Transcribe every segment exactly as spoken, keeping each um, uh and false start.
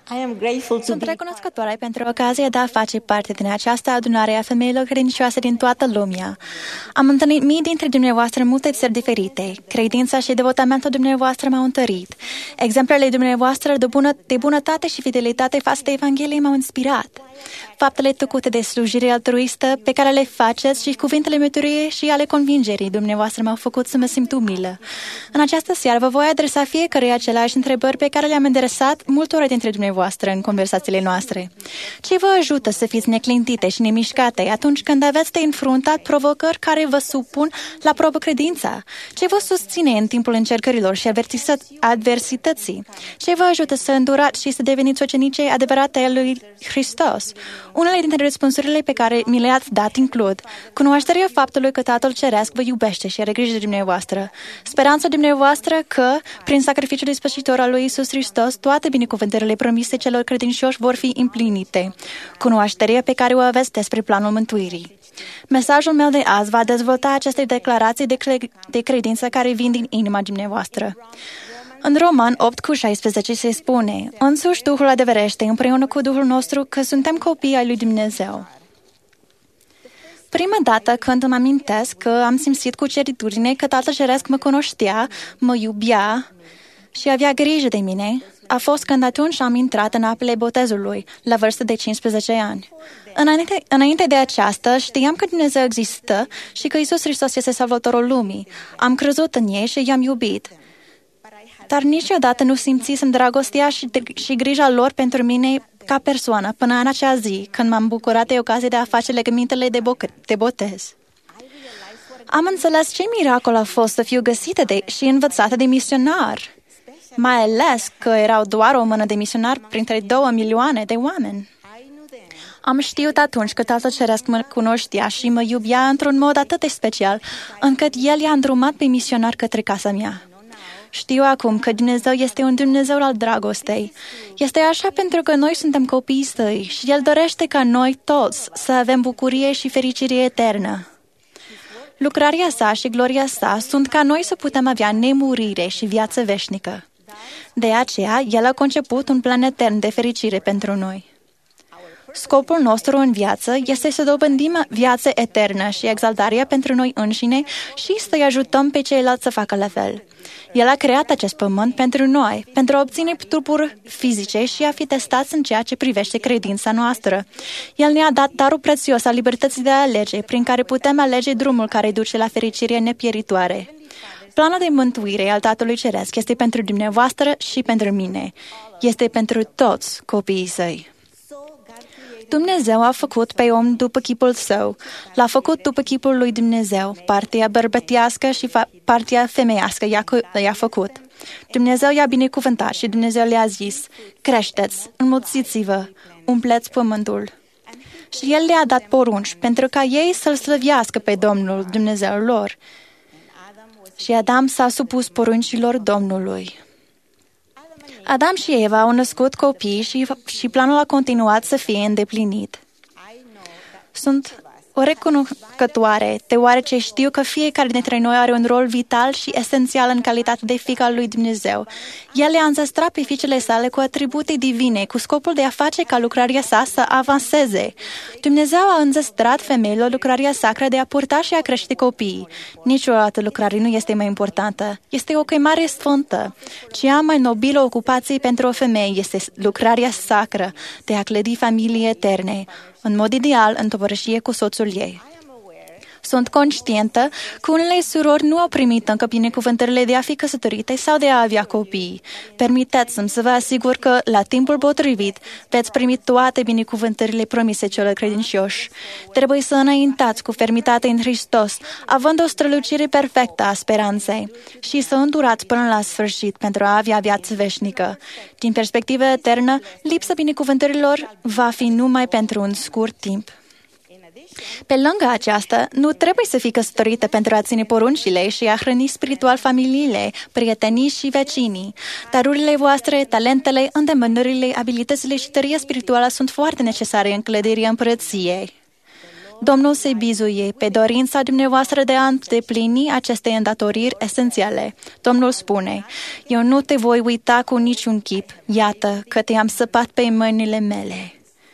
I am grateful to Sunt be recunoscătoare pentru ocazia de a face parte din această adunare a femeilor credincioase din toată lumea. Am întâlnit mii dintre dumneavoastră în multe țări diferite. Credința și devotamentul dumneavoastră m-au întărit. Exemplele dumneavoastră de, bună, de bunătate și fidelitate față de Evanghelie m-au inspirat. Faptele tăcute de slujire altruistă pe care le faceți și cuvintele mărturiei și ale convingerii dumneavoastră m-au făcut să mă simt umilă. În această seară vă voi adresa fiecare aceleași întrebări pe care le-am adresat multora dintre dumneavoastră în conversațiile noastre. Ce vă ajută să fiți neclintite și nemișcate atunci când aveți de înfruntat provocări care vă supun la probă credința? Ce vă susține în timpul încercărilor și adversității? Ce vă ajută să îndurați și să deveniți ucenice adevărate ale lui Hristos? Unele dintre răspunsurile pe care mi le-ați dat includ cunoașterea faptului că Tatăl Ceresc vă iubește și are grijă de dumneavoastră, speranța dumneavoastră că, prin sacrificiul ispășitor al lui Iisus Hristos, toate binecuvântările promise celor credincioși vor fi împlinite, cunoașterea pe care o aveți despre planul mântuirii. Mesajul meu de azi va dezvolta aceste declarații de, cre- de credință care vin din inima dumneavoastră. În Roman opt cu șaisprezece se spune: însuși Duhul adevărește împreună cu Duhul nostru că suntem copii ai lui Dumnezeu. Prima dată când îmi amintesc că am simțit cu certitudine că Tatăl Ceresc mă cunoștea, mă iubea și avea grijă de mine, a fost când atunci am intrat în apele botezului, la vârstă de cincisprezece ani. Înainte, înainte de aceasta, știam că Dumnezeu există și că Iisus Hristos este salvatorul lumii. Am crezut în ei și i-am iubit. Dar niciodată nu simțisem dragostea și, și grija lor pentru mine ca persoană, până în acea zi, când m-am bucurat de ocazia de a face legămintele de, bo- de botez. Am înțeles ce miracol a fost să fiu găsită de, și învățată de misionar, mai ales că erau doar o mână de misionar printre două milioane de oameni. Am știut atunci că Tatăl Ceresc mă cunoștea și mă iubea într-un mod atât de special, încât El i-a îndrumat pe misionar către casa mea. Știu acum că Dumnezeu este un Dumnezeu al dragostei. Este așa pentru că noi suntem copiii Săi și El dorește ca noi toți să avem bucurie și fericire eternă. Lucrarea Sa și gloria Sa sunt ca noi să putem avea nemurire și viață veșnică. De aceea, El a conceput un plan etern de fericire pentru noi. Scopul nostru în viață este să dobândim viață eternă și exaltarea pentru noi înșine și să-i ajutăm pe ceilalți să facă la fel. El a creat acest pământ pentru noi, pentru a obține trupuri fizice și a fi testați în ceea ce privește credința noastră. El ne-a dat darul prețios al libertății de a alege, prin care putem alege drumul care duce la fericire nepieritoare. Planul de mântuire al Tatălui Ceresc este pentru dumneavoastră și pentru mine. Este pentru toți copiii Săi. Dumnezeu a făcut pe om după chipul Său. L-a făcut după chipul lui Dumnezeu. Partea bărbătească și partea femeiască i-a, i-a făcut. Dumnezeu i-a binecuvântat și Dumnezeu le-a zis: creșteți, înmulțiți-vă, umpleți pământul. Și El le-a dat porunci pentru ca ei să-L slăvească pe Domnul Dumnezeul lor. Și Adam s-a supus poruncilor Domnului. Adam și Eva au născut copii și, și planul a continuat să fie îndeplinit. Sunt o recunoscătoare, deoarece știu că fiecare dintre noi are un rol vital și esențial în calitate de fiică al lui Dumnezeu. El le-a înzestrat pe fiicele sale cu atribute divine, cu scopul de a face ca lucrarea sa să avanseze. Dumnezeu a înzestrat femeilor lucrarea sacră de a purta și a crește copiii. Nici o altă lucrare nu este mai importantă. Este o chemare sfântă. Cea mai nobilă ocupație pentru o femeie este lucrarea sacră de a clădi familii eterne, în mod ideal, în tovărășie cu soțul ei. Sunt conștientă că unele surori nu au primit încă binecuvântările de a fi căsătorite sau de a avea copii. Permiteți-mi să vă asigur că, la timpul potrivit, veți primi toate binecuvântările promise celor credincioși. Trebuie să înaintați cu fermitate în Hristos, având o strălucire perfectă a speranței, și să îndurați până la sfârșit pentru a avea viață veșnică. Din perspectivă eternă, lipsa binecuvântărilor va fi numai pentru un scurt timp. Pe lângă aceasta, nu trebuie să fii căsătorită pentru a ține poruncile și a hrăni spiritual familiile, prietenii și vecinii. Darurile voastre, talentele, îndemânările, abilitățile și tăria spirituală sunt foarte necesare în clădirea împărăției. Domnul se bizuie pe dorința dumneavoastră de a îndeplini aceste îndatoriri esențiale. Domnul spune, eu nu te voi uita cu niciun chip, iată că te-am săpat pe mâinile mele.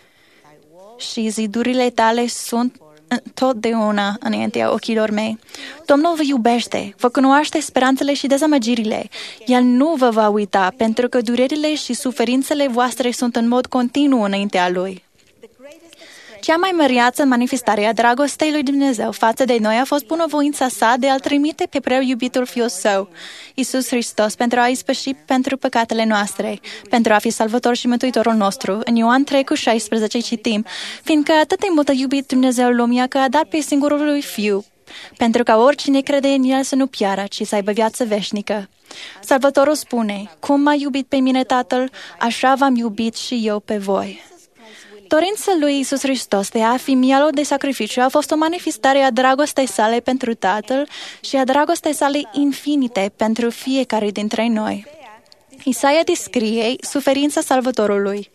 Și zidurile tale sunt totdeauna înaintea ochilor mei. Domnul vă iubește, vă cunoaște speranțele și dezamăgirile. El nu vă va uita, pentru că durerile și suferințele voastre sunt în mod continuu înaintea Lui. Cea mai măreață manifestare a dragostei lui Dumnezeu față de noi a fost bunăvoința sa de a-L trimite pe prea iubitul Fiul Său, Iisus Hristos, pentru a ispăși pentru păcatele noastre, pentru a fi Salvător și Mântuitorul nostru. În Ioan trei cu șaisprezece citim, fiindcă atât de mult a iubit Dumnezeu lumea că a dat pe singurul lui Fiu, pentru ca oricine crede în El să nu piară, ci să aibă viață veșnică. Salvătorul spune, cum m-a iubit pe mine Tatăl, așa v-am iubit și eu pe voi. Dorința lui Iisus Hristos de a fi mielul de sacrificiu a fost o manifestare a dragostei sale pentru Tatăl și a dragostei sale infinite pentru fiecare dintre noi. Isaia descrie suferința Salvătorului.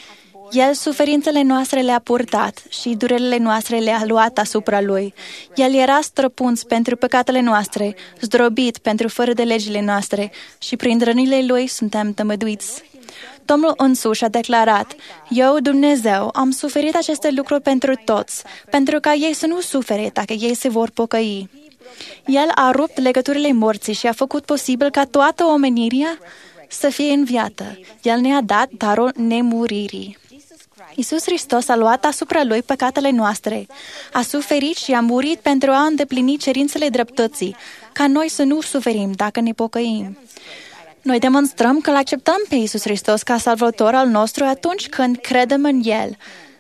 El suferințele noastre le-a purtat și durerile noastre le-a luat asupra Lui. El era străpuns pentru păcatele noastre, zdrobit pentru fără de legile noastre și prin rănile Lui suntem tămăduiți. Domnul însuși a declarat, eu, Dumnezeu, am suferit aceste lucruri pentru toți, pentru ca ei să nu sufere dacă ei se vor pocăi. El a rupt legăturile morții și a făcut posibil ca toată omenirea să fie înviată. El ne-a dat darul nemuririi. Iisus Hristos a luat asupra Lui păcatele noastre, a suferit și a murit pentru a îndeplini cerințele dreptății, ca noi să nu suferim dacă ne pocăim. Noi demonstrăm că îl acceptăm pe Iisus Hristos ca Salvător al nostru atunci când credem în El.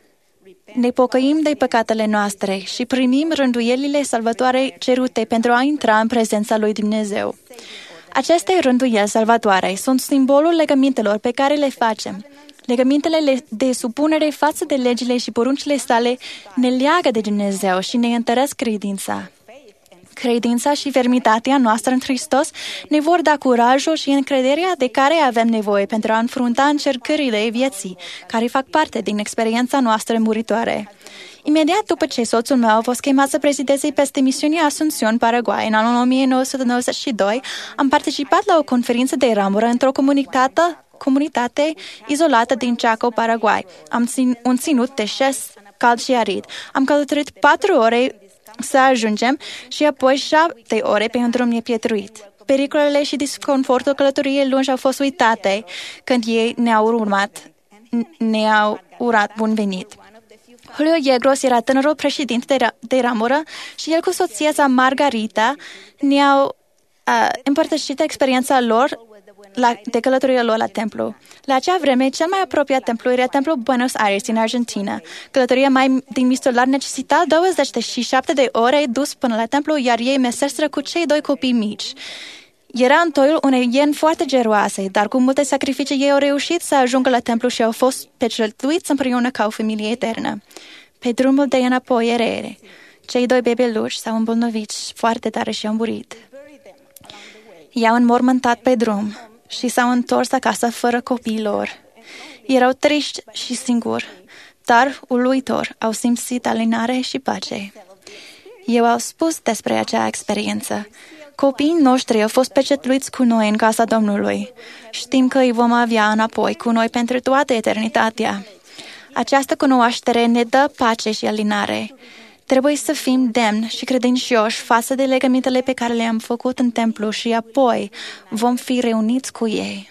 Ne pocăim de păcatele noastre și primim rânduielile salvatoare cerute pentru a intra în prezența lui Dumnezeu. Aceste rânduieli salvatoare sunt simbolul legămintelor pe care le facem. Legămintele de supunere față de legile și poruncile sale ne leagă de Dumnezeu și ne întăresc credința. Credința și fermitatea noastră în Hristos ne vor da curajul și încrederea de care avem nevoie pentru a înfrunta încercările vieții, care fac parte din experiența noastră muritoare. Imediat după ce soțul meu a fost chemat să prezideze peste misiunea Asunción, Paraguay, în anul o mie nouă sute nouăzeci și doi, am participat la o conferință de ramură într-o comunitate, comunitate izolată din Chaco, Paraguay. Am țin, un ținut de șes cald și arid. Am călătorit patru ore să ajungem și apoi șapte ore pe un drum nepietruit. Pericolele și disconfortul călătoriei lungi au fost uitate când ei ne-au urmat, ne-au urat bun venit. Julio Yegros era tânărul președinte de, ra- de ramură și el cu soția sa Margarita ne-au uh, împărtășit experiența lor la, de călătoria lor la templu. La acea vreme, cel mai apropiat templu era templul Buenos Aires din Argentina. Călătoria mai din mistolar necesita douăzeci și șapte de ore dus până la templu, iar ei meseseră cu cei doi copii mici. Era în toiul unei ieni foarte geroase, dar cu multe sacrificii ei au reușit să ajungă la templu și au fost pecetuiți împreună ca o familie eternă. Pe drumul de înapoi era ere. Cei doi bebeluși s-au îmbolnăvit foarte tare și au murit. I-au înmormântat pe drum și s-au întors acasă fără copiii lor. Erau triști și singuri, dar uluitor au simțit alinare și pace. Eu au spus despre acea experiență. Copiii noștri au fost pecetuiți cu noi în casa Domnului. Știm că îi vom avea înapoi cu noi pentru toată eternitatea. Această cunoaștere ne dă pace și alinare. Trebuie să fim demni și credincioși față de legămintele pe care le-am făcut în templu și apoi vom fi reuniți cu ei.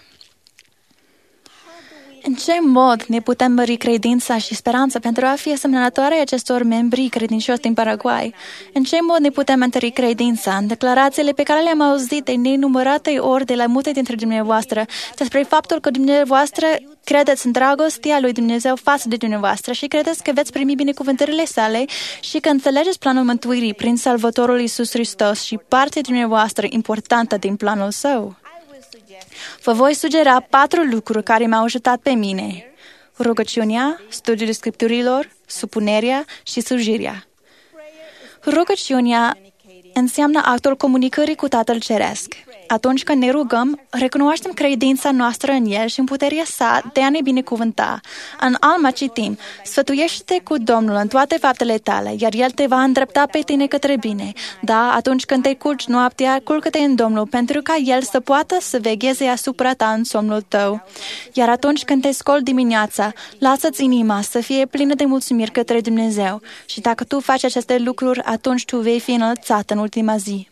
În ce mod ne putem mări credința și speranța pentru a fi asemănătoare acestor membri credincioși din Paraguay? În ce mod ne putem întări credința în declarațiile pe care le-am auzit de nenumărate ori de la multe dintre dumneavoastră despre faptul că dumneavoastră credeți în dragostea lui Dumnezeu față de dumneavoastră și credeți că veți primi binecuvântările sale și că înțelegeți planul mântuirii prin Salvătorul Iisus Hristos și partea dumneavoastră importantă din planul său? Vă voi sugera patru lucruri care m-au ajutat pe mine: rugăciunea, studiul Scripturilor, supunerea și slujirea. Rugăciunea înseamnă actul comunicării cu Tatăl Ceresc. Atunci când ne rugăm, recunoaștem credința noastră în El și în puterea sa de a ne binecuvânta. În Alma citim, sfătuiește-te cu Domnul în toate faptele tale, iar El te va îndrepta pe tine către bine. Da, atunci când te culci noaptea, culcă-te în Domnul, pentru ca El să poată să vegheze asupra ta în somnul tău. Iar atunci când te scoli dimineața, lasă-ți inima să fie plină de mulțumiri către Dumnezeu. Și dacă tu faci aceste lucruri, atunci tu vei fi înălțat în ultima zi.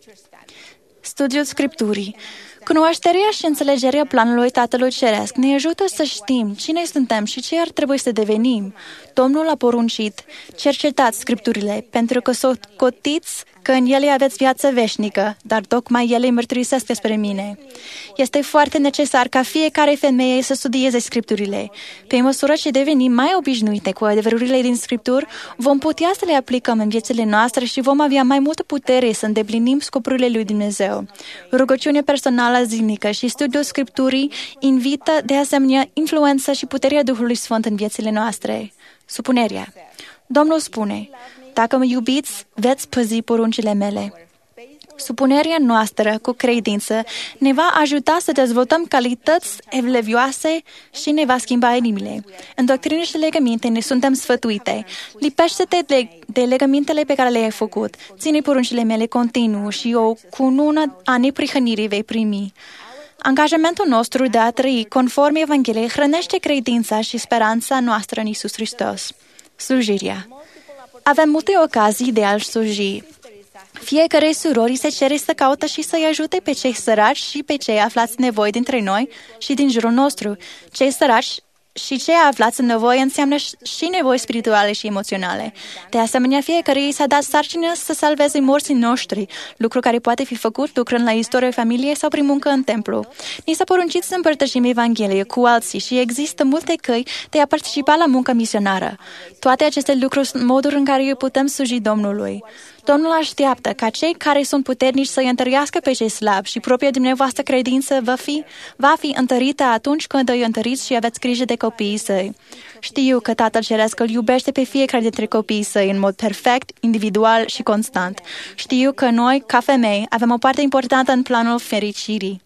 Studiul Scripturii. Cunoașterea și înțelegerea planului Tatălui Ceresc ne ajută să știm cine suntem și ce ar trebui să devenim. Domnul a poruncit, cercetați Scripturile, pentru că socotiți că în ele aveți viață veșnică, dar tocmai ele mărturisesc despre mine. Este foarte necesar ca fiecare femeie să studieze Scripturile. Pe măsură ce devenim mai obișnuite cu adevărurile din Scripturi, vom putea să le aplicăm în viețile noastre și vom avea mai multă putere să îndeplinim scopurile lui Dumnezeu. Rugăciunea personală zilnică și studiul Scripturii invită de asemenea influența și puterea Duhului Sfânt în viețile noastre. Supunerea. Domnul spune, dacă mă iubiți, veți păzi poruncile mele. Supunerea noastră cu credință ne va ajuta să dezvoltăm calități evlavioase și ne va schimba inimile. În doctrină și legăminte ne suntem sfătuite. Lipește-te de, de legămintele pe care le-ai făcut. Ține poruncile mele continuu și o cunună a neprihănirii vei primi. Angajamentul nostru de a trăi conform Evangheliei hrănește credința și speranța noastră în Iisus Hristos. Slujirea. Avem multe ocazii de a-L sluji. Fiecare surori se cere să caută și să-i ajute pe cei săraci și pe cei aflați în nevoie dintre noi și din jurul nostru. Cei săraci și cei aflați în nevoie înseamnă și nevoi spirituale și emoționale. De asemenea, fiecare i s-a dat sarcină să salveze morții noștri, lucru care poate fi făcut lucrând la istoria familiei sau prin muncă în templu. Ni s-a poruncit să împărtășim Evanghelie cu alții și există multe căi de a participa la muncă misionară. Toate aceste lucruri sunt moduri în care putem sluji Domnului. Domnul așteaptă ca cei care sunt puternici să-i întărească pe cei slabi și propria dumneavoastră credință va fi, va fi întărită atunci când îi întăriți și aveți grijă de copiii săi. Știu că Tatăl Ceresc îl iubește pe fiecare dintre copiii săi în mod perfect, individual și constant. Știu că noi, ca femei, avem o parte importantă în planul fericirii.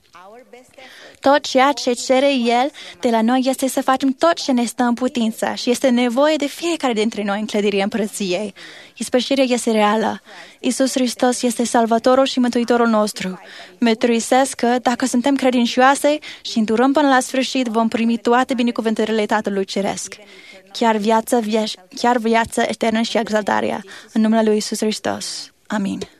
Tot ceea ce cere El de la noi este să facem tot ce ne stă în putință și este nevoie de fiecare dintre noi în clădirea împărăției. Ispășirea este reală. Iisus Hristos este Salvatorul și Mântuitorul nostru. Mărturisesc că, dacă suntem credincioase și îndurăm până la sfârșit, vom primi toate binecuvântările Tatălui Ceresc. Chiar viața, chiar viața eternă și exaltarea. În numele Lui Iisus Hristos. Amin.